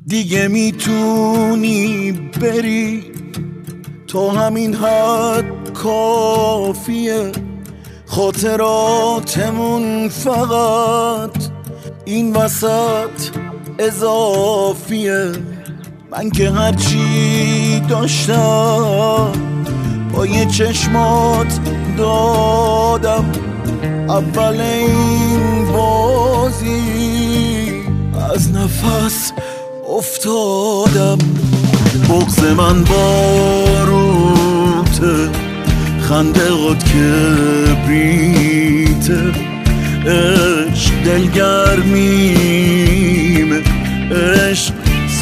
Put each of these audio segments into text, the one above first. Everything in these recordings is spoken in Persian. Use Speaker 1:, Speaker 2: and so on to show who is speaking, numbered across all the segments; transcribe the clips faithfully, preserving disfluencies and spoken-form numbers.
Speaker 1: دیگه میتونی بری، تو همین حد کافیه. خاطراتمون فقط این وسط اضافیه. من که هرچی داشتم با یه چشمات دادم، اول این بازی از نفس افتادم. بغض من باروته، خنده قد کبریته، عشق دلگرمیمه، عشق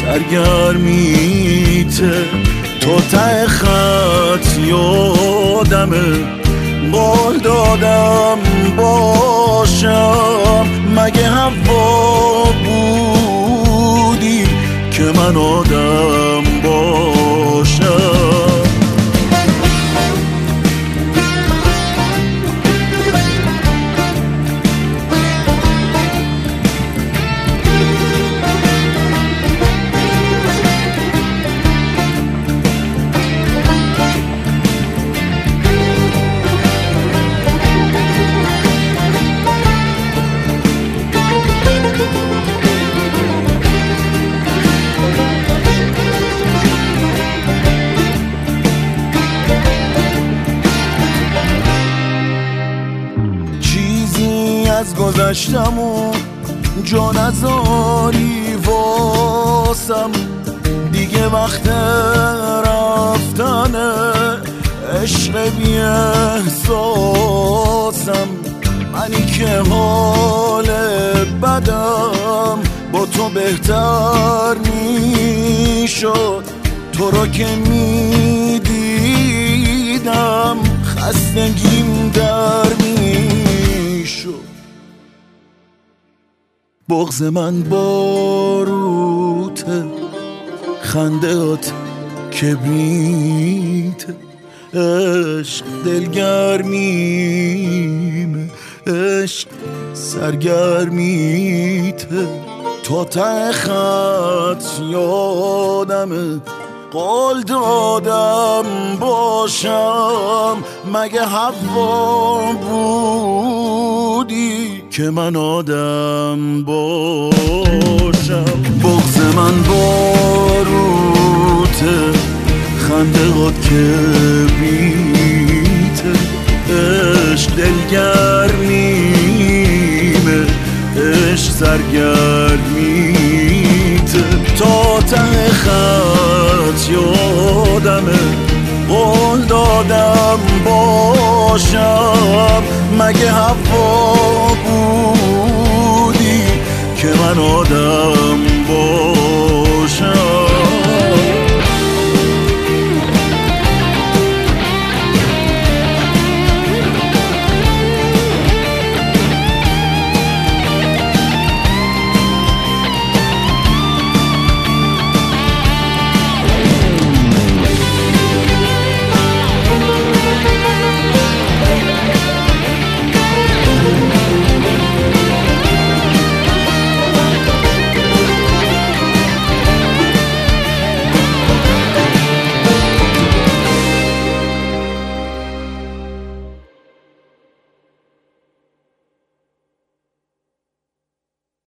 Speaker 1: سرگرمیته. تو ته خط یادمه، قول دادم باشم. مگه هوا بودی که من آدم باشم؟ از گذشتمون جا نذاری واسم، دیگه وقت رفتنه، عشق بی احساسم. منی که حال بدم با تو بهتر میشد، تو رو که میدیدم خستگیم در میشد. بغض من باروته، خندهات کبریته، عشق دلگرمیمه، عشق سرگرمیته. تا ته خط یادمه، قول دادم باشم. مگه هوا بودی که من آدم باشم؟ بغض من باروته، خنده قد کبریته، عشق دلگرمیمه، عشق سرگرمیته. تا ته خط یادمه، قول دادم باشم. مگه هوا بودی که من آدم